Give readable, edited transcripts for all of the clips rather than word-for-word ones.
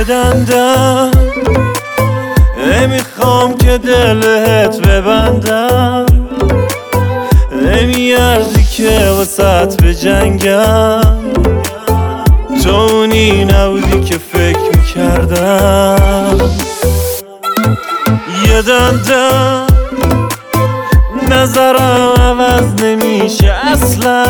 دندم نمیخوام که دلت ببندم، نمیارزی که واسط بجنگم، تو اونی نبودی که فکر میکردم. یه دندم نظرم عوض نمیشه اصلا،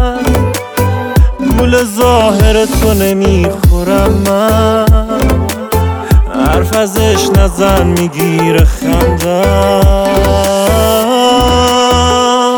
گول ظاهر تو نمیخورم من، حرف ازش نزن میگیره خندم.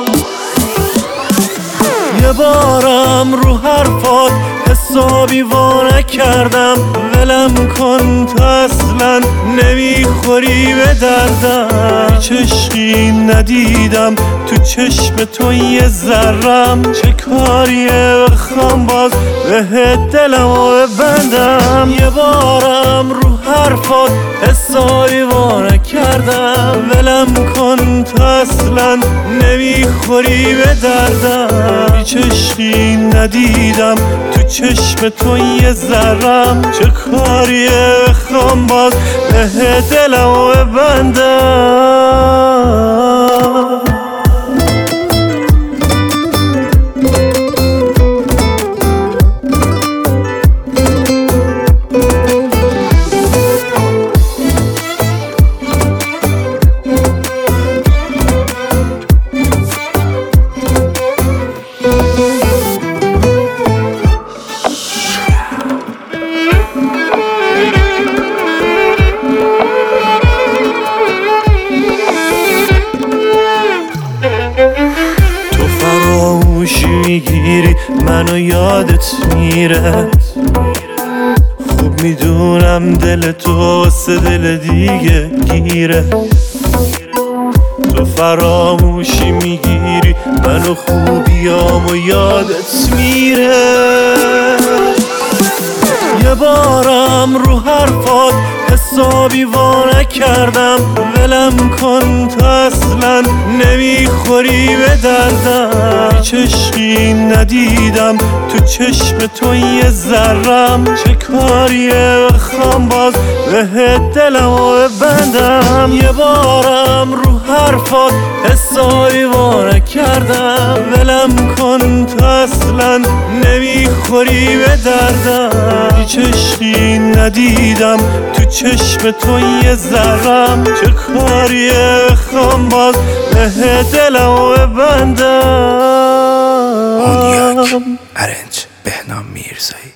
یه بارم رو حرفات حسابی وا نکردم، ولم کن تو اصلا نمیخوری به دردم، هیچ عشقی ندیدم تو چشم تو یه ذرم، چه کاریه بخوام باز بهت دلمو ببندم. یه بارم رو حرفات حسابی وا نکردم، ولم کن تو اصلا نمیخوری به دردم، هیچ عشقی ندیدم تو چشم تو یه ذرم، چه کاریه بخوام باز به دلمو ببندم. میگیری منو یادت میره، خوب میدونم دل تو واسه دل دیگه گیره، تو فراموشی میگیری منو خوبیامو یادت میره. یه بارم رو حرفات حسابی وا نکردم، ولم کن تو اصلا نمیخوری به دردم، هیچ عشقی ندیدم تو چشم تو یه ذرم، چه کاریه بخوام باز به دلمو ببندم. یه بارم رو حرفات حسابی وا نکردم، ولم کن تو اصلا نمیخوری به دردم، هیچ عشقی ندیدم تو چشم تو یه ذرم، چه کاریه بخوام باز به دلمو ببندم. هونیاک ارنج بهنام میرزایی.